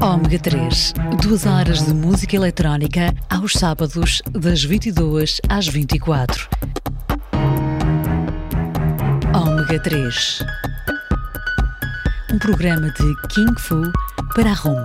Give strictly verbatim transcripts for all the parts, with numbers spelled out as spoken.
Ômega três, duas horas de música eletrónica aos sábados das vinte e duas às vinte e quatro. Ômega três, um programa de Kung Fu para a ROM.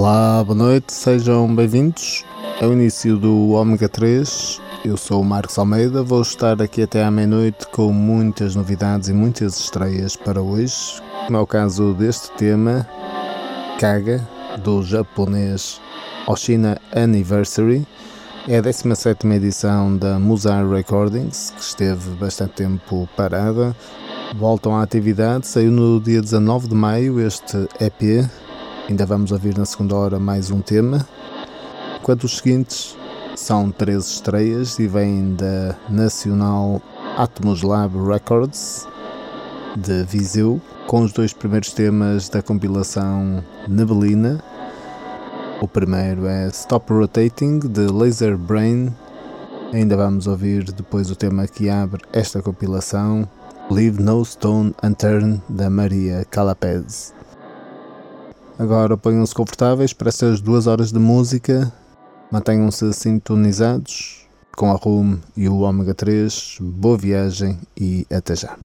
Olá, boa noite, sejam bem-vindos. É o início do Ômega três. Eu sou o Marcos Almeida, vou estar aqui até à meia-noite com muitas novidades e muitas estreias para hoje, como é o caso deste tema, Kaga, do japonês Oshina Anniversary. É a décima sétima edição da Musar Recordings, que esteve bastante tempo parada. Voltam à atividade, saiu no dia dezanove de maio este E P, ainda vamos ouvir na segunda hora mais um tema, enquanto os seguintes são três estreias e vêm da Nacional Atmos Lab Records de Viseu, com os dois primeiros temas da compilação Nebelina. O primeiro é Stop Rotating, de Laser Brain. Ainda vamos ouvir depois o tema que abre esta compilação, Leave No Stone Unturned, da Maria Calapez. Agora ponham-se confortáveis para estas duas horas de música, mantenham-se sintonizados com a Room e o Ômega três. Boa viagem e até já.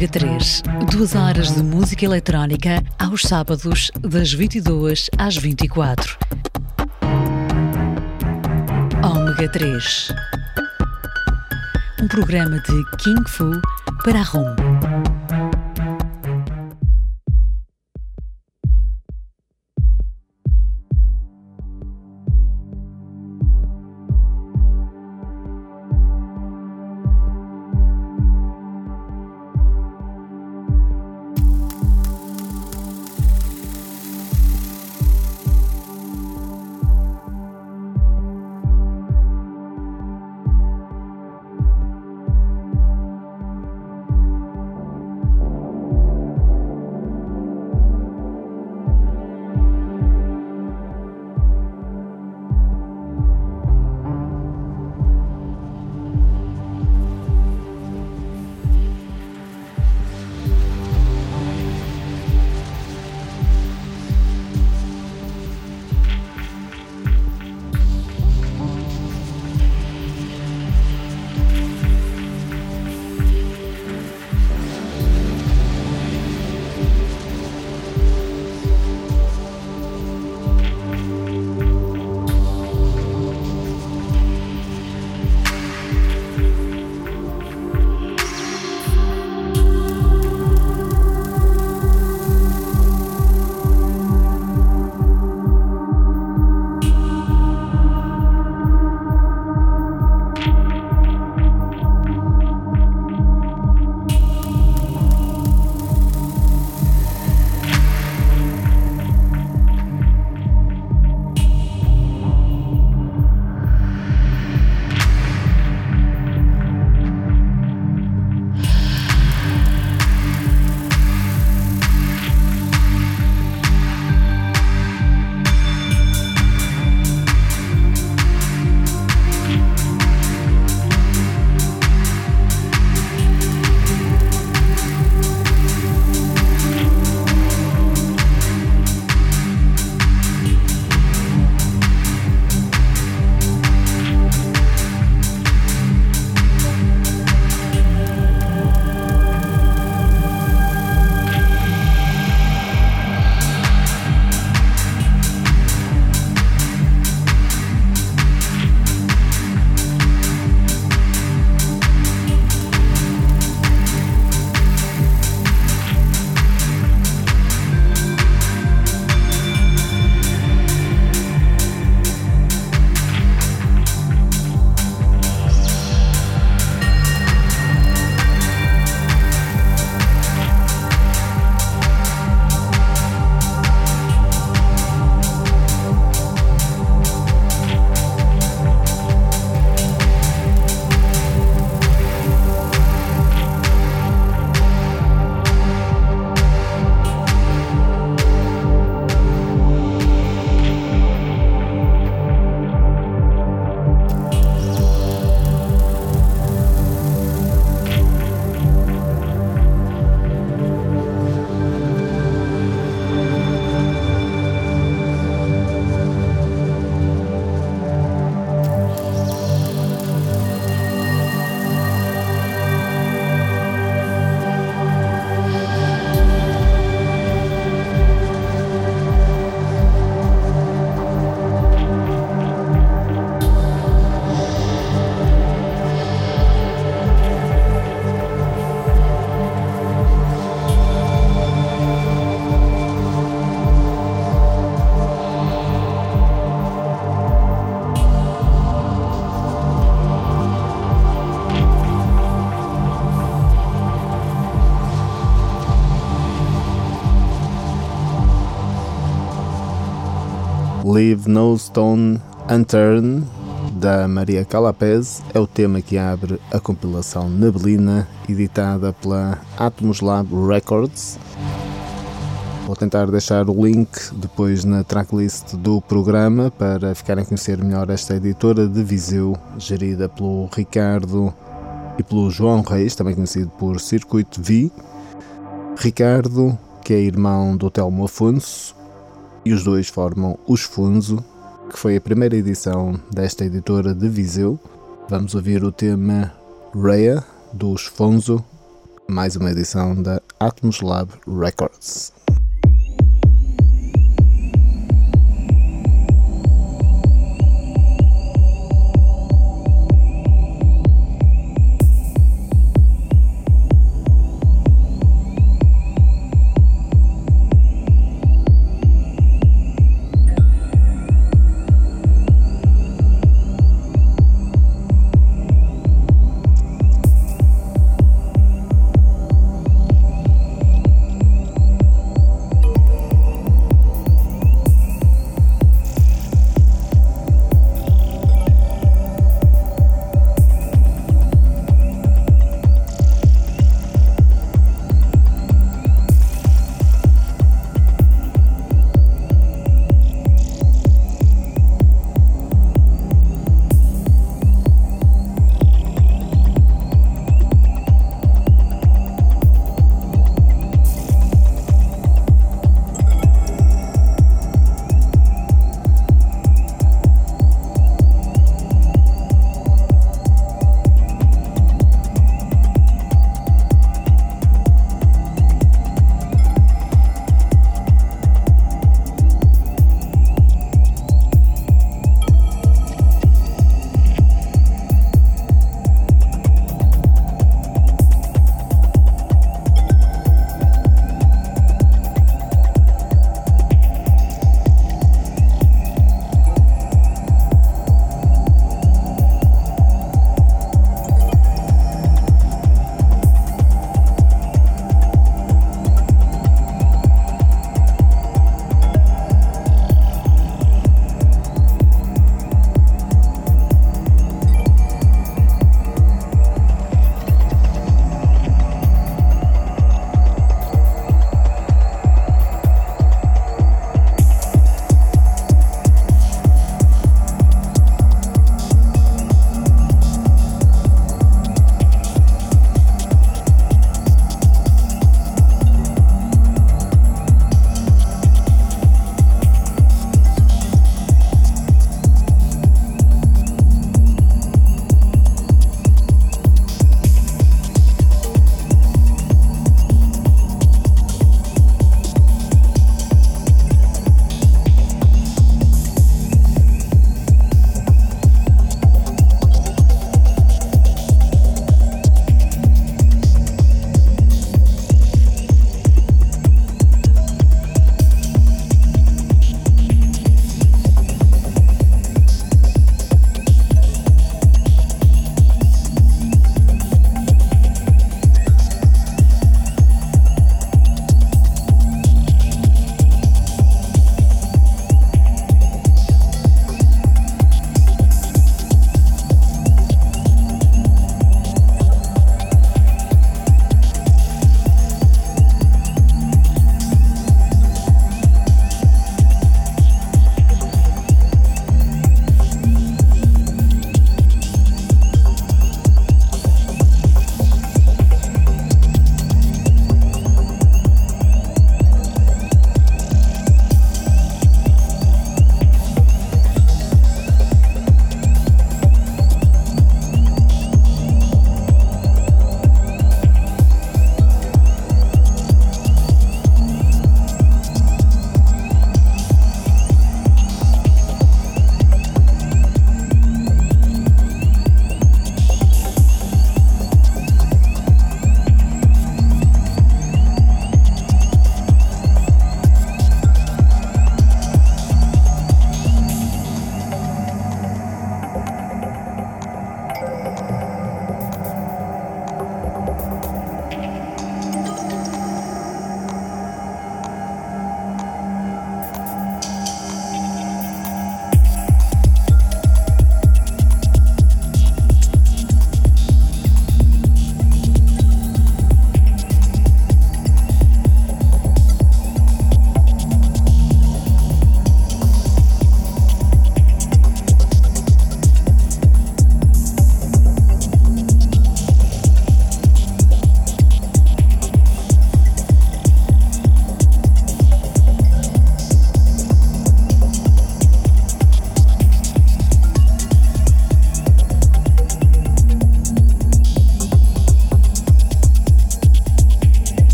Ômega três, duas horas de música eletrónica aos sábados das vinte e duas às vinte e quatro. Ômega três, um programa de Kung Fu para a ROM. Leave No Stone Unturned, da Maria Calapés, é o tema que abre a compilação Neblina, editada pela Atmos Lab Records. Vou tentar deixar o link depois na tracklist do programa para ficarem a conhecer melhor esta editora de Viseu, gerida pelo Ricardo e pelo João Reis, também conhecido por Circuito V. Ricardo, que é irmão do Telmo Afonso, e os dois formam os Funzo, que foi a primeira edição desta editora de Viseu. Vamos ouvir o tema Rhea, dos Funzo, mais uma edição da Atmos Lab Records.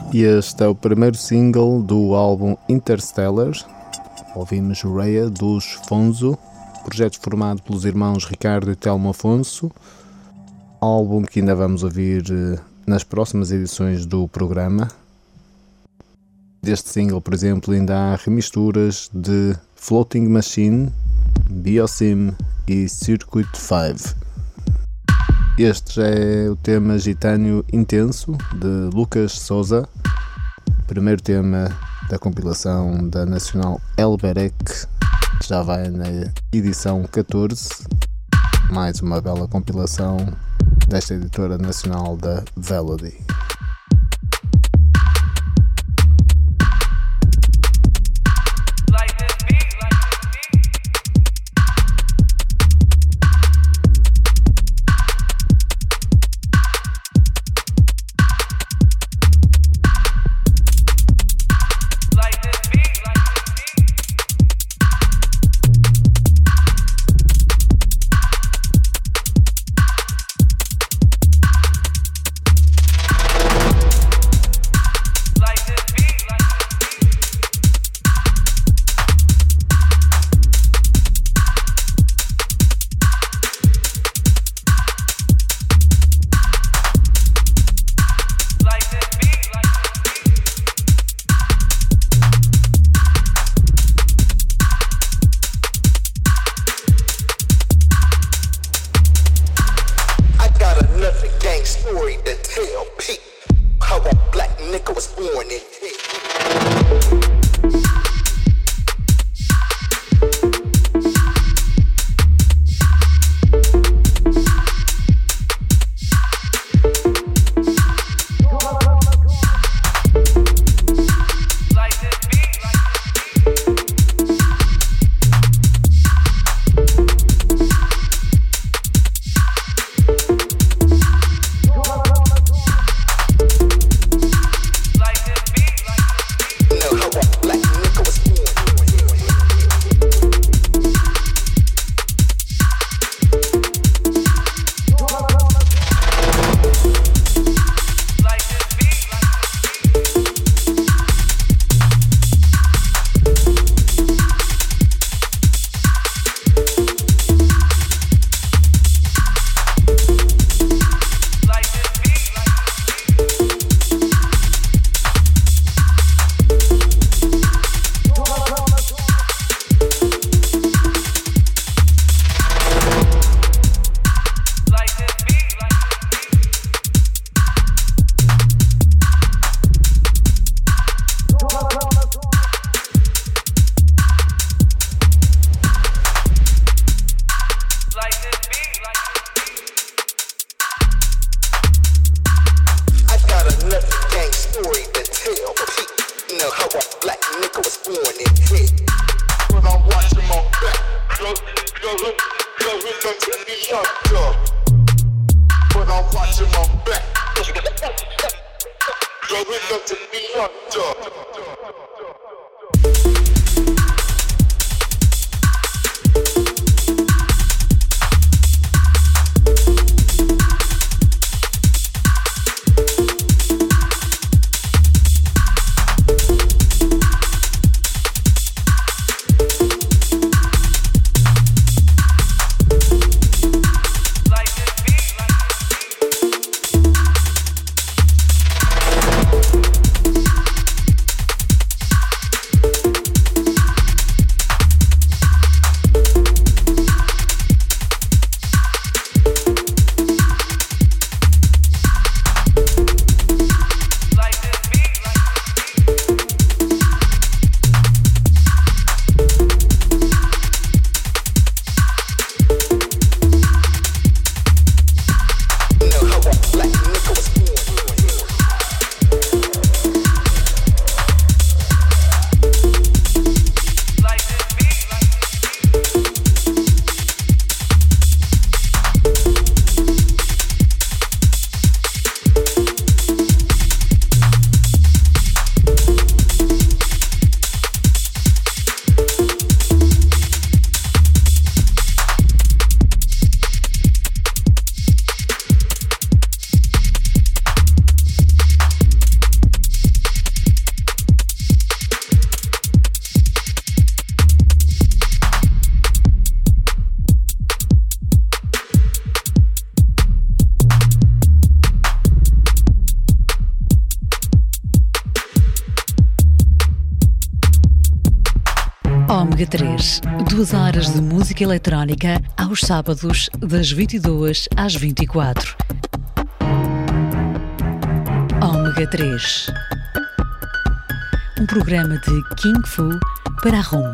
Este é o primeiro single do álbum Interstellar. Ouvimos Raya dos Fonzo, projeto formado pelos irmãos Ricardo e Telmo Afonso, álbum que ainda vamos ouvir nas próximas edições do programa. Deste single, por exemplo, ainda há remisturas de Floating Machine, Biosim e Circuit cinco. Este é o tema Gitânio Intenso, de Lucas Souza, primeiro tema da compilação da Nacional Elberec, que já vai na edição catorze, mais uma bela compilação desta editora nacional da Velody. Ômega três, duas horas de música eletrónica aos sábados das vinte e duas às vinte e quatro. Ômega três, um programa de King Fu para a ROM.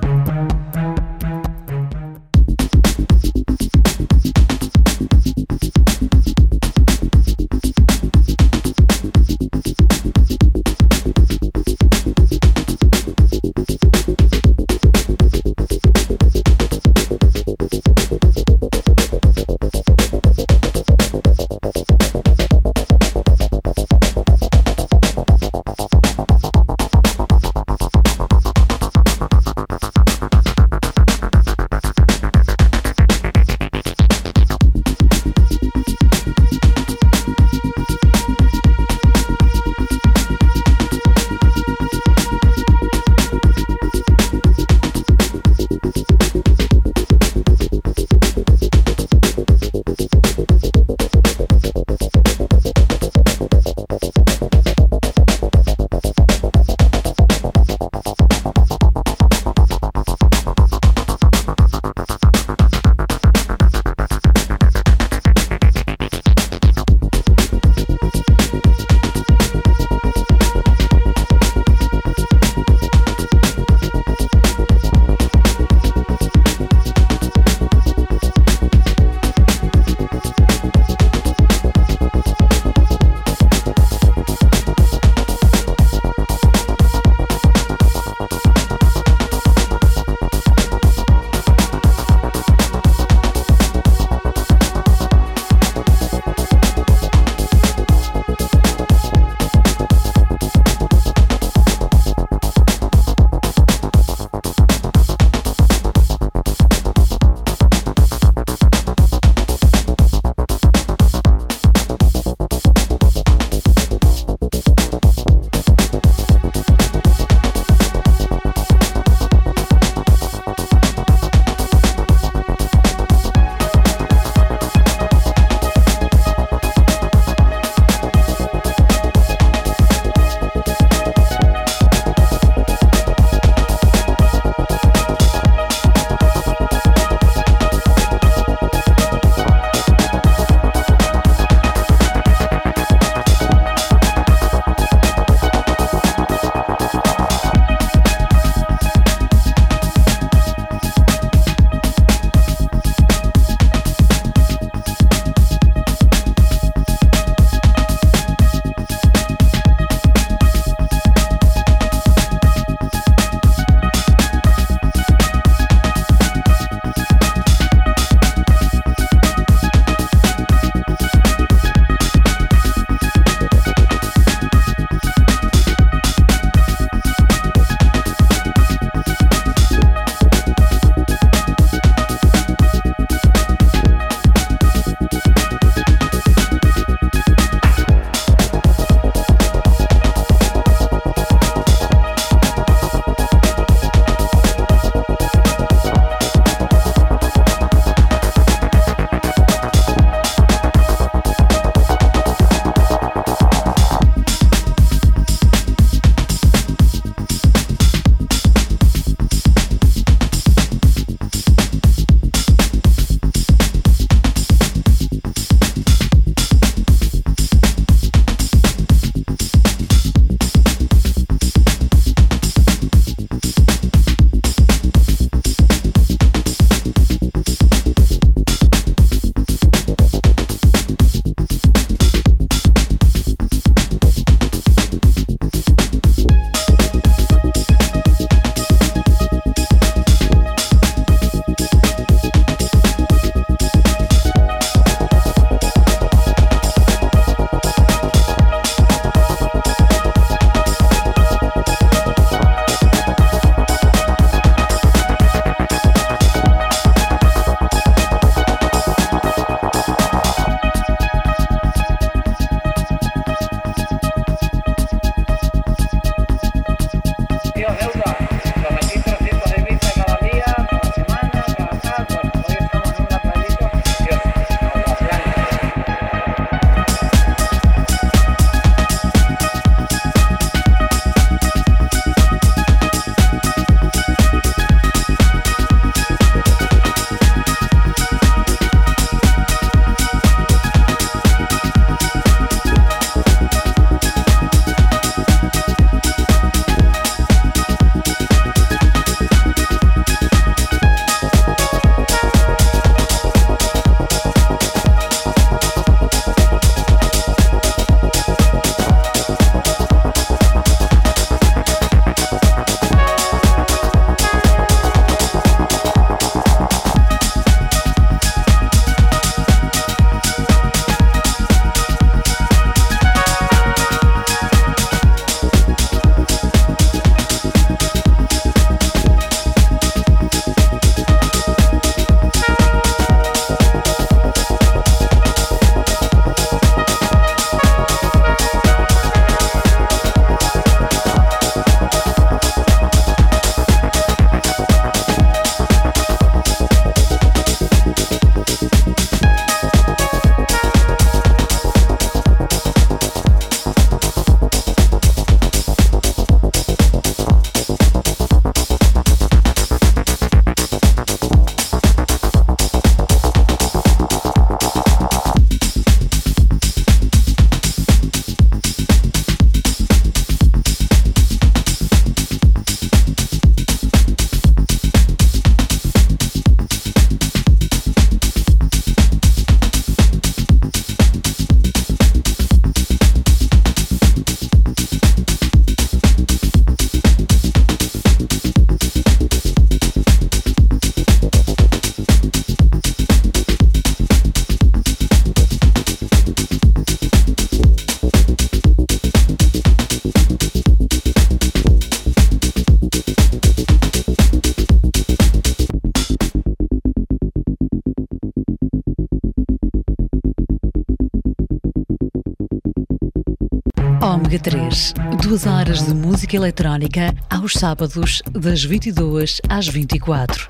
Ômega três, duas horas de música eletrónica aos sábados das vinte e duas às vinte e quatro.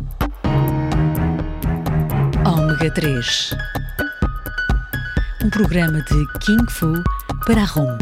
Ômega três, um programa de King Fu para a ROM.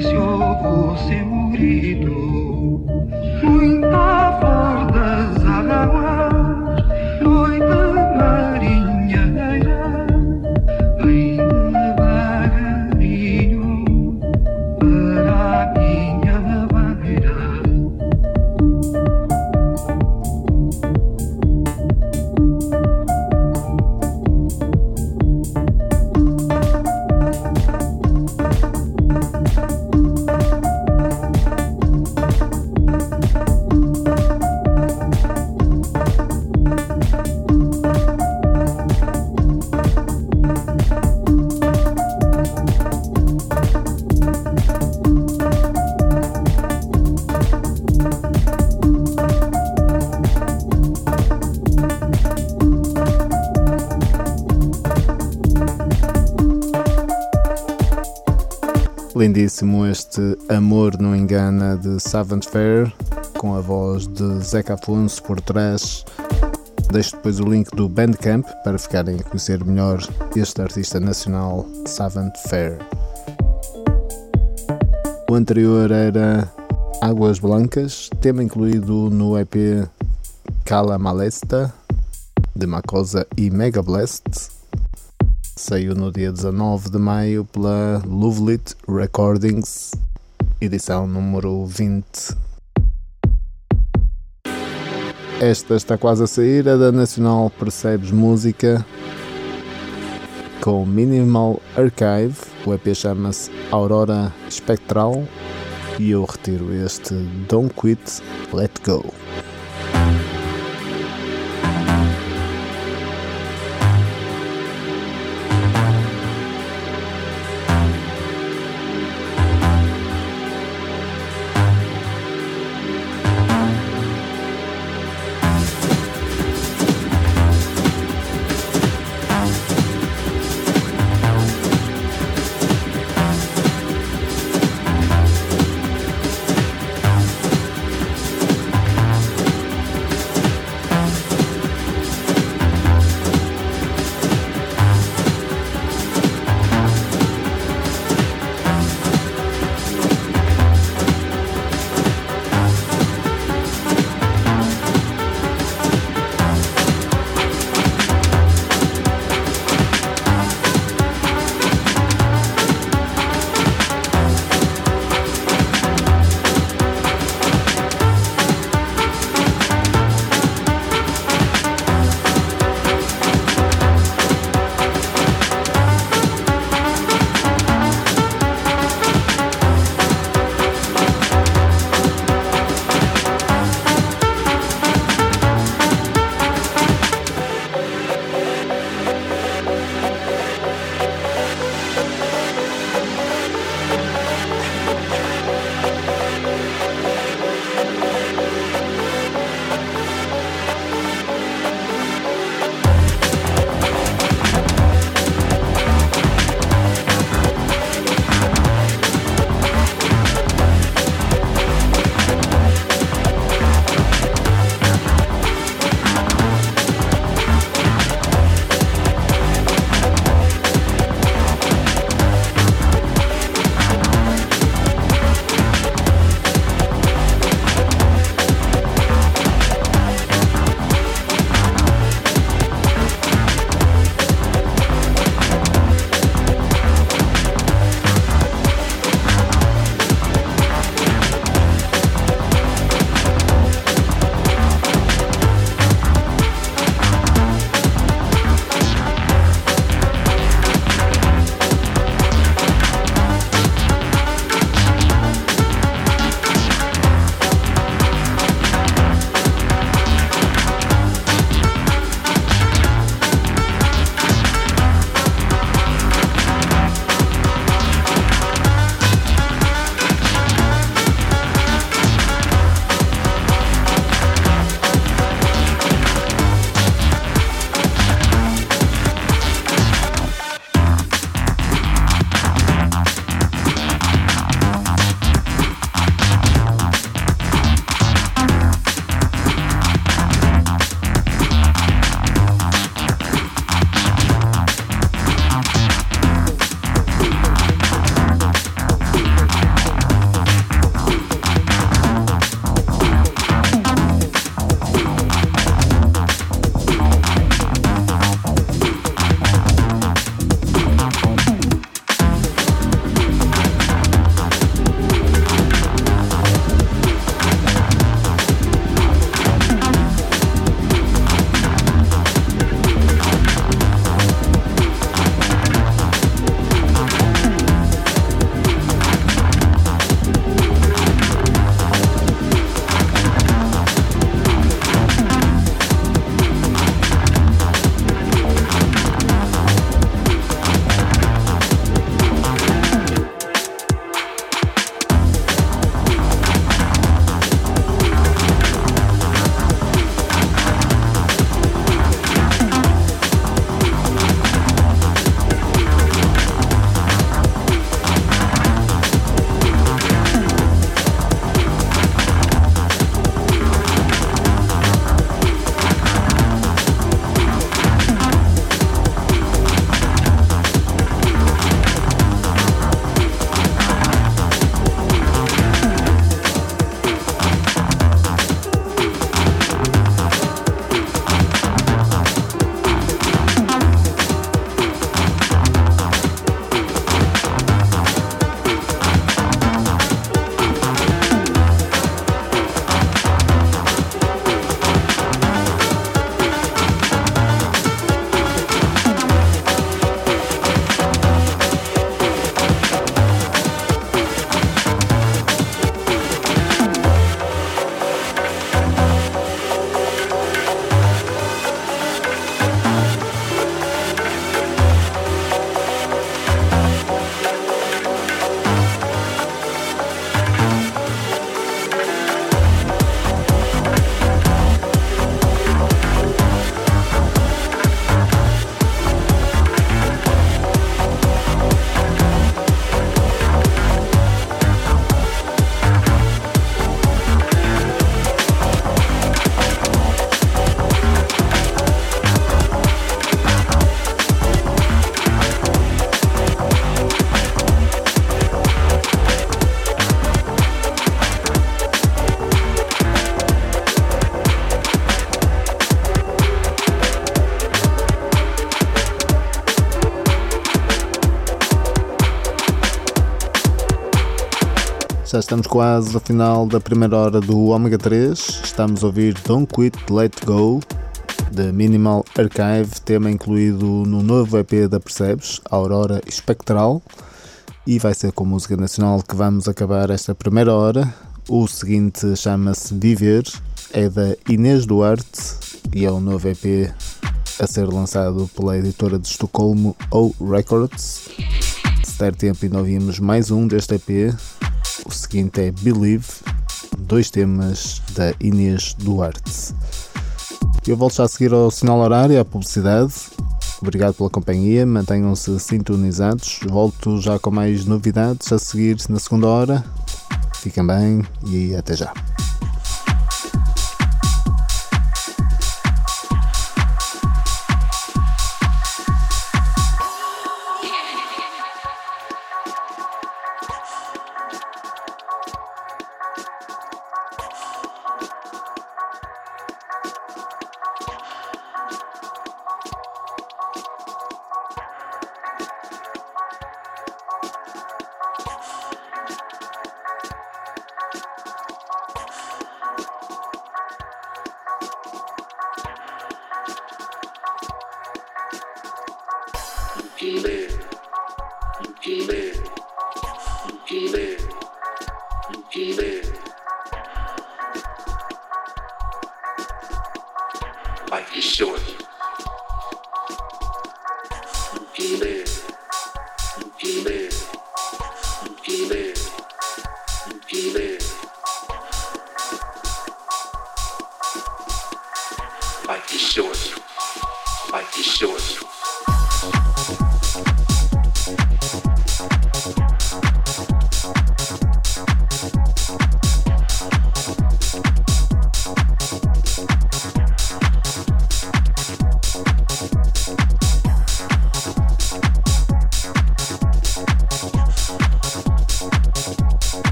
Lindíssimo este Amor Não Engana de Savant Fair, com a voz de Zeca Afonso por trás. Deixo depois o link do Bandcamp para ficarem a conhecer melhor este artista nacional, Savant Fair. O anterior era Águas Blancas, tema incluído no E P Cala Malesta, de Makosa e Mega Blast. Saiu no dia dezanove de maio pela Lovelit Recordings, edição número vinte. Esta está quase a sair, a da Nacional Percebes Música, com Minimal Archive. O E P chama-se Aurora Espectral e eu retiro este Don't Quit, Let Go. Já estamos quase ao final da primeira hora do Ômega três. Estamos a ouvir Don't Quit, Let Go, de Minimal Archive, tema incluído no novo E P da Percebes, Aurora Espectral. E vai ser com música nacional que vamos acabar esta primeira hora. O seguinte chama-se Viver, é da Inês Duarte e é um novo E P a ser lançado pela editora de Estocolmo, O Records. Se der tempo ainda ouvimos mais um deste E P. O seguinte é Believe, dois temas da Inês Duarte. Eu volto já a seguir ao sinal horário, à publicidade. Obrigado pela companhia, mantenham-se sintonizados. Volto já com mais novidades a seguir na segunda hora. Fiquem bem e até já.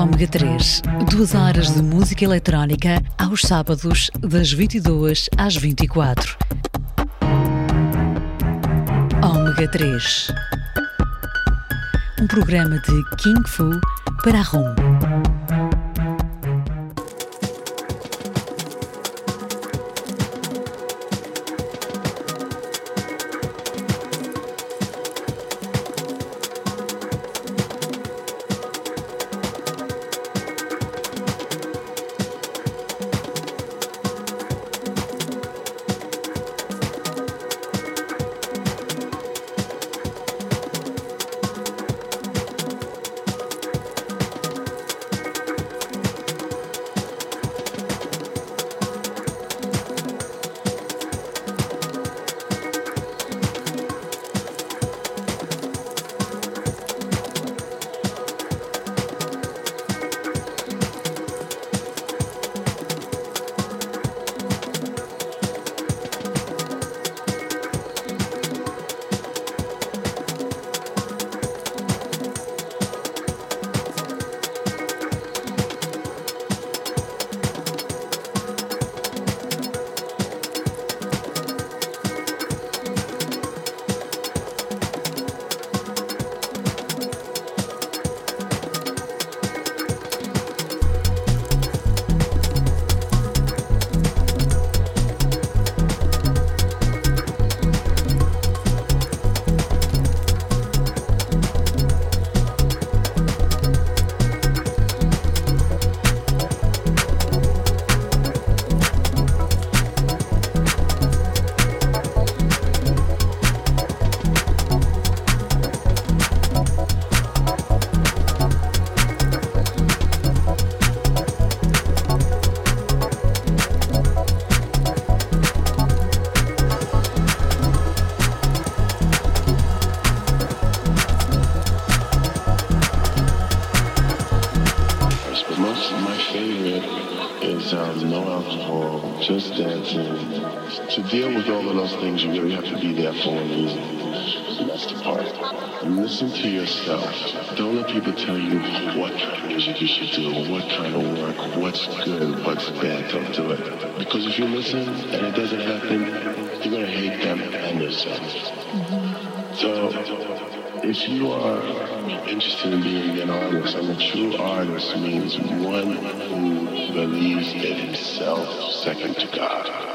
Ômega três, duas horas de música eletrónica aos sábados das vinte e duas às vinte e quatro. Ômega três, um programa de King Fu para a ROM. just dancing. To deal with all of those things, you really have to be there for a reason. And that's the part. And listen to yourself. Don't let people tell you what kind of music you should do, what kind of work, what's good, what's bad. Don't do it. Because if you listen and it doesn't happen, you're going to hate them and yourself. Mm-hmm. So if you are interested in being an artist, and a true artist means one who believes in himself second to God.